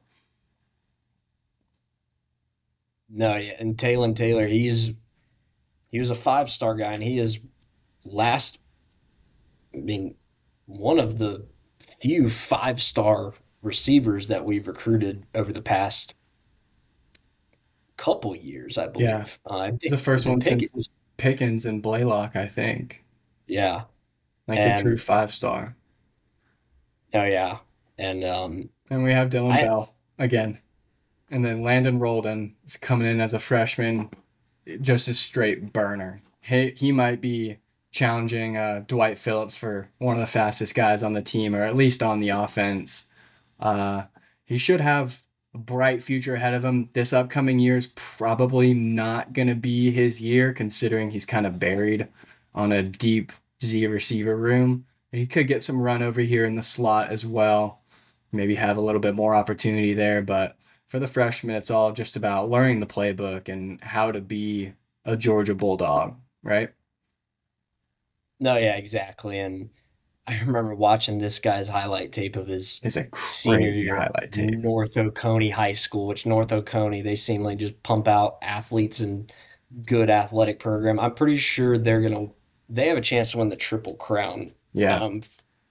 no, yeah. And Talon Taylor, he was a 5-star guy, and he is last. I mean, one of the few 5-star receivers that we've recruited over the past couple years, I Yeah, believe. he's the first Was it one since Pickett? Pickens and Blaylock, I think. Yeah, Like the true and 5-star. oh yeah, and And we have Dylan I Bell again. And then Landon Rolden is coming in as a freshman, just a straight burner. He might be challenging Dwight Phillips for one of the fastest guys on the team, or at least on the offense. Uh, he should have a bright future ahead of him. This upcoming year is probably not going to be his year, considering he's kind of buried on a deep Z receiver room. He could get some run over here in the slot as well, maybe have a little bit more opportunity there. But for the freshman, it's all just about learning the playbook and how to be a Georgia Bulldog, right? no, yeah, exactly. And I remember watching this guy's highlight tape of his It's a senior crazy year at highlight tape. North Oconee High School, which North Oconee, they seem like just pump out athletes and good athletic program. I'm pretty sure they have a chance to win the Triple Crown Yeah. um,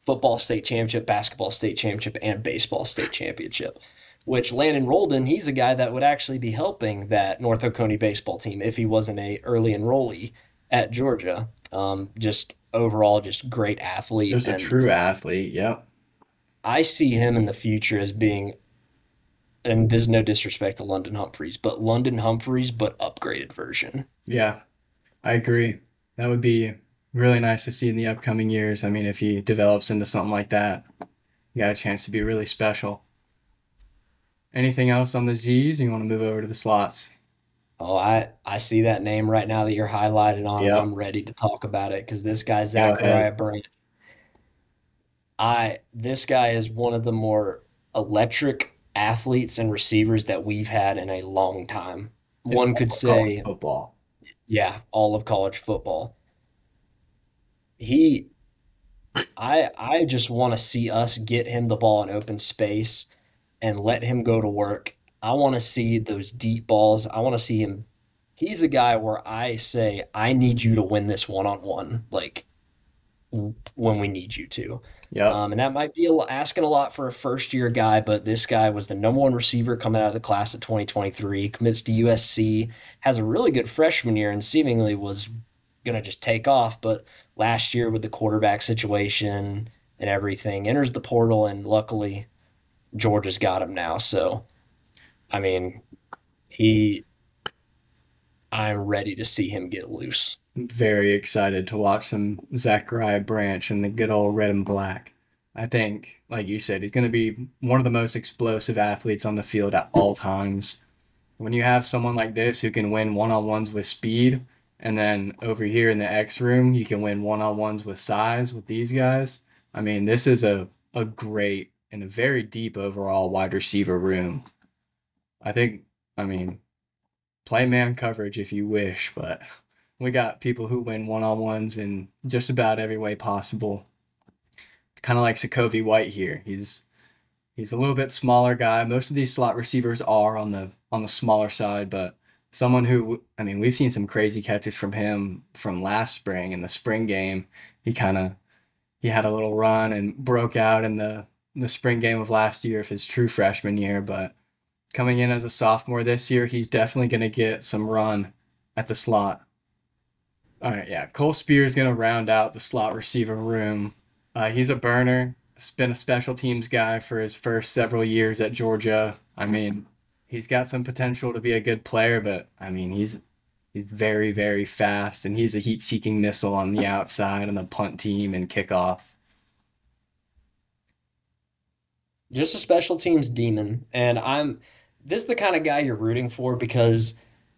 football state championship, basketball state championship, and baseball state championship. Which Landon Roldan, he's a guy that would actually be helping that North Oconee baseball team if he wasn't a early enrollee at Georgia. Just overall, just great athlete, Just a and true athlete. Yep. I see him in the future as being, and there's no disrespect to London Humphreys, but London Humphreys, but upgraded version. Yeah, I agree. That would be really nice to see in the upcoming years. I mean, if he develops into something like that, you got a chance to be really special. Anything else on the Z's? You want to move over to the slots? Oh, I see that name right now that you're highlighted on, and Yep. I'm ready to talk about it because this guy Go ahead. Zachariah Brandt, I this guy is one of the more electric athletes and receivers that we've had in a long time. In One all could of college say, football. yeah, all of college football. He I just want to see us get him the ball in open space and let him go to work. I want to see those deep balls. I want to see him. He's a guy where I say, I need you to win this one on one, like when we need you to. Yep. And that might be asking a lot for a first year guy, but this guy was the number one receiver coming out of the class of 2023, commits to USC, has a really good freshman year, and seemingly was going to just take off. But last year, with the quarterback situation and everything, enters the portal, and luckily, Georgia's got him now. So, I mean, he, I'm ready to see him get loose. I'm very excited to watch some Zachariah Branch in the good old red and black. I think, like you said, he's going to be one of the most explosive athletes on the field at all times. When you have someone like this who can win one-on-ones with speed, and then over here in the X room, you can win one-on-ones with size with these guys. I mean, this is a great and a very deep overall wide receiver room. I think, I mean, play man coverage if you wish, but we got people who win one-on-ones in just about every way possible. Kind of like Sokovie White here. He's a little bit smaller guy. Most of these slot receivers are on the smaller side, but someone who, I mean, we've seen some crazy catches from him from last spring in the spring game. He kind of he had a little run and broke out in the spring game of last year of his true freshman year, but coming in as a sophomore this year, he's definitely going to get some run at the slot. All right, yeah. Cole Spear is going to round out the slot receiver room. He's a burner. He's been a special teams guy for his first several years at Georgia. I mean, he's got some potential to be a good player, but I mean, he's very, very fast, and he's a heat-seeking missile on the outside on the punt team and kickoff. Just a special teams demon. And this is the kind of guy you're rooting for because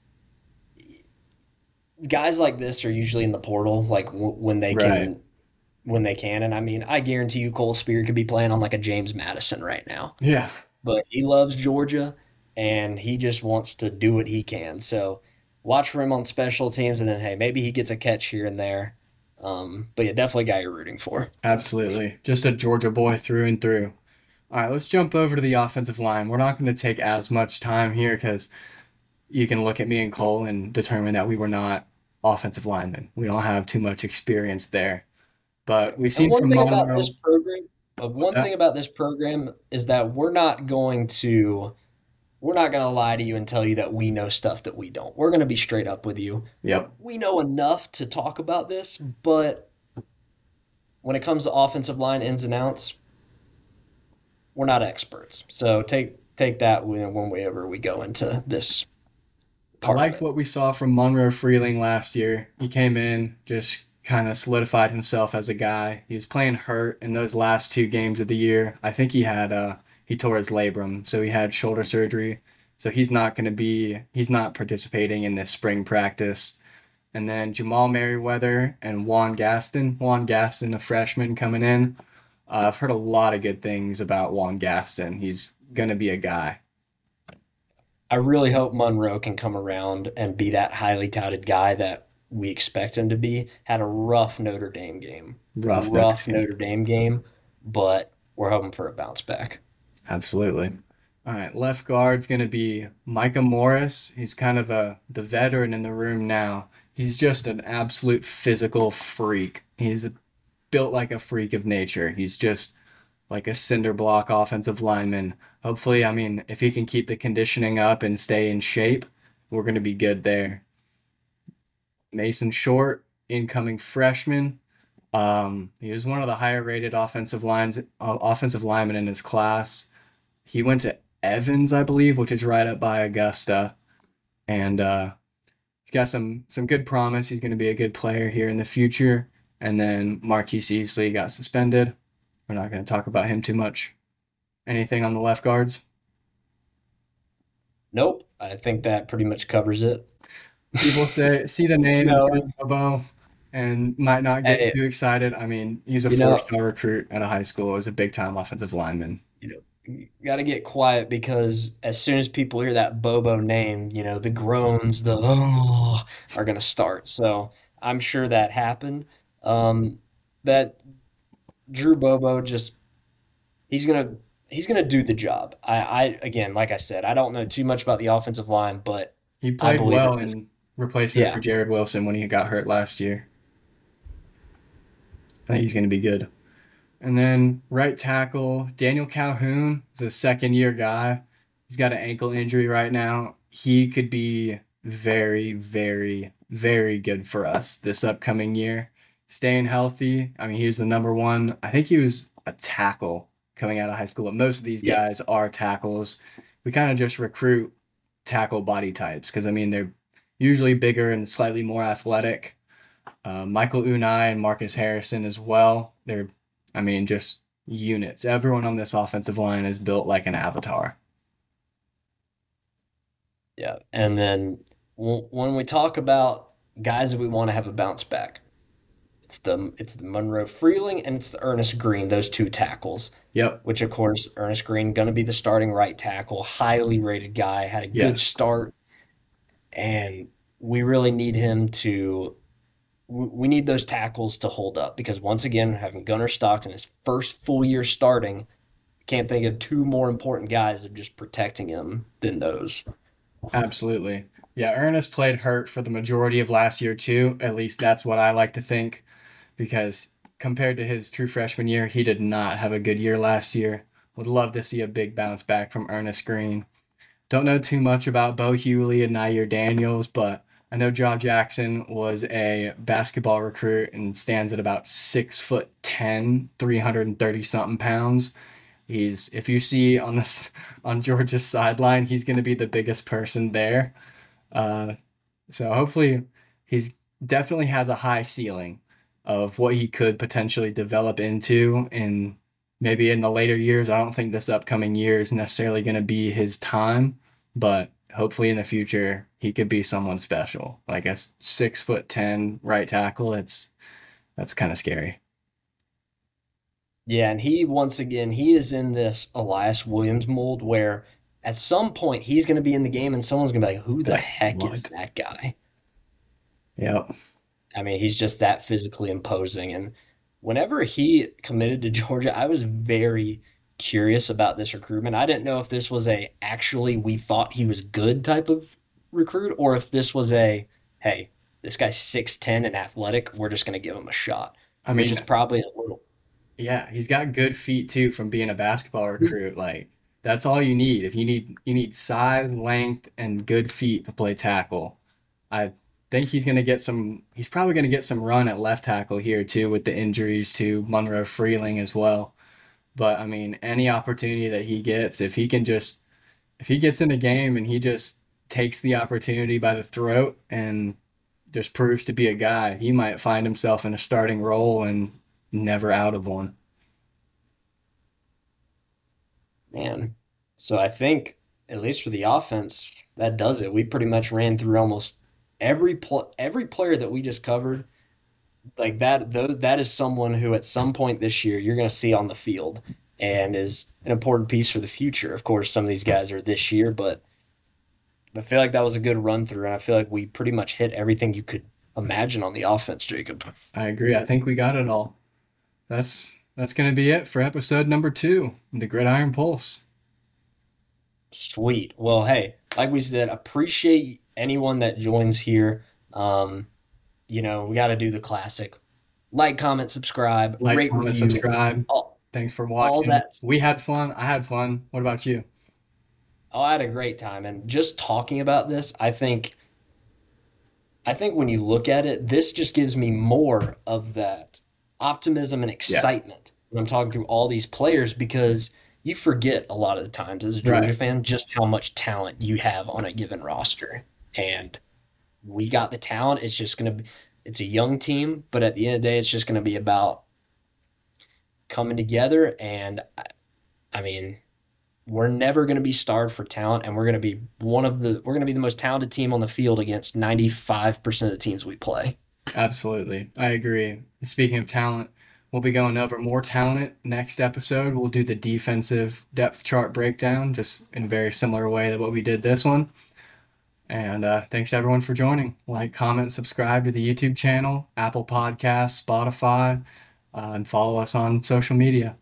guys like this are usually in the portal, like Right. when they can. And I mean, I guarantee you, Cole Spear could be playing on like a James Madison right now. Yeah. But he loves Georgia, and he just wants to do what he can. So watch for him on special teams, and then hey, maybe he gets a catch here and there. But yeah, definitely a guy you're rooting for. Absolutely. Just a Georgia boy through and through. All right, let's jump over to the offensive line. We're not going to take as much time here because you can look at me and Cole and determine that we were not offensive linemen. We don't have too much experience there. But we've And seen from Monroe. What's one thing that? about this program is that we're not going to lie to you and tell you that we know stuff that we don't. We're going to be straight up with you. Yep. We know enough to talk about this, but when it comes to offensive line ins and outs, we're not experts. So take that when we ever we go into this I part of liked it. what we saw from Monroe Freeling last year. He came in, just kind of solidified himself as a guy. He was playing hurt in those last two games of the year. I think he tore his labrum, so he had shoulder surgery. So he's not participating in this spring practice. And then Jamal Merriweather and Juan Gaston. Juan Gaston, a freshman coming in. I've heard a lot of good things about Juan Gaston. He's gonna be a guy. I really hope Monroe can come around and be that highly touted guy that we expect him to be. Had a Rough Notre rough Dame. Notre Dame game, but we're hoping for a bounce back. Absolutely. All right, left guard's gonna be Micah Morris. He's kind of the veteran in the room now. He's just an absolute physical freak. built like a freak of nature. He's just like a cinder block offensive lineman. Hopefully, I mean, if he can keep the conditioning up and stay in shape, we're going to be good there. Mason Short, incoming freshman. He was one of the higher rated offensive linemen in his class. He went to Evans, I believe, which is right up by Augusta, and he's got some good promise. He's going to be a good player here in the future. And then Marquise Easley got suspended. We're not going to talk about him too much. Anything on the left guards? Nope, I think that pretty much covers it. People say see the name and No, think Bobo and might not get hey, too excited. I mean, he's a you know, four-star recruit at a high school. Is a big-time offensive lineman. you got to get quiet because as soon as people hear that Bobo name, the groans, the oh, are going to start. So I'm sure that happened. That Drew Bobo just he's gonna he's gonna do the job. I again, like I said, I don't know too much about the offensive line, but He I played believe well that this. in replacement for Yeah, Jared Wilson when he got hurt last year. I think he's going to be good. And then right tackle, Daniel Calhoun is a second year guy. He's got an ankle injury right now. He could be very, very, very good for us this upcoming year. Staying healthy. I mean, he was the number one. I think he was a tackle coming out of high school, but most of these yeah, guys are tackles. We kind of just recruit tackle body types because, I mean, they're usually bigger and slightly more athletic. Michael Unai and Marcus Harrison as well. They're, I mean, just units. Everyone on this offensive line is built like an avatar. yeah. And then when we talk about guys that we want to have a bounce back, it's the Monroe Freeling and it's the Ernest Green, those two tackles. Yep. Which of course Ernest Green going to be the starting right tackle, highly rated guy, had a good Yes. start, and we really need him to. We need those tackles to hold up because once again, having Gunnar Stockton his first full year starting, can't think of two more important guys of just protecting him than those. Absolutely. Yeah, Ernest played hurt for the majority of last year too. At least that's what I like to think, because compared to his true freshman year, he did not have a good year last year. Would love to see a big bounce back from Ernest Green. Don't know too much about Bo Hewley and Nair Daniels, but I know Jaw Jackson was a basketball recruit and stands at about 6'10", 330 something pounds. He's if you see on this on Georgia's sideline, he's going to be the biggest person there. Uh, so hopefully he's definitely has a high ceiling of what he could potentially develop into in maybe in the later years. I don't think this upcoming year is necessarily going to be his time, but hopefully in the future he could be someone special. Like a 6'10" right tackle. That's kind of scary. Yeah, and he once again he is in this Elias Williams mold where at some point he's going to be in the game and someone's going to be like, "Who the Like heck is what? that guy?" Yep. I mean, he's just that physically imposing. And whenever he committed to Georgia, I was very curious about this recruitment. I didn't know if this was a actually we thought he was good type of recruit or if this was a hey, this guy's 6'10 and athletic, we're just going to give him a shot, I which mean, is probably a little. yeah, he's got good feet too from being a basketball recruit. Like that's all you need. If you need size, length, and good feet to play tackle. I think he's probably gonna get some run at left tackle here too with the injuries to Monroe Freeling as well. But I mean, any opportunity that he gets, if he gets in the game and he just takes the opportunity by the throat and just proves to be a guy, he might find himself in a starting role and never out of one. Man. So I think at least for the offense, that does it. We pretty much ran through almost every player that we just covered. Like that is someone who at some point this year you're going to see on the field and is an important piece for the future. Of course, some of these guys are this year, but I feel like that was a good run through, and I feel like we pretty much hit everything you could imagine on the offense, Jacob. I agree. I think we got it all. That's going to be it for episode number 2, the Gridiron Pulse. Sweet. Well, hey, like we said, appreciate anyone that joins here. We got to do the classic. Like, comment, subscribe, Like, rate, comment, review, subscribe. all, Thanks for all watching. that. We had fun. I had fun. What about you? Oh, I had a great time. And just talking about this, I think when you look at it, this just gives me more of that optimism and Yeah. excitement when I'm talking through all these players because you forget a lot of the times as a Georgia Right. fan just how much talent you have on a given roster. And we got the talent. It's just going to be, it's a young team, but at the end of the day, it's just going to be about coming together. And I mean, we're never going to be starved for talent, and we're going to be the most talented team on the field against 95% of the teams we play. Absolutely. I agree. Speaking of talent, we'll be going over more talent next episode. We'll do the defensive depth chart breakdown just in a very similar way to what we did this one. And thanks everyone for joining. Like, comment, subscribe to the YouTube channel, Apple Podcasts, Spotify, and follow us on social media.